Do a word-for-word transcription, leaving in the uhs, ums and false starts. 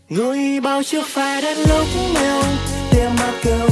Người bao chiếc phai đến lúc yêu, đêm mà kêu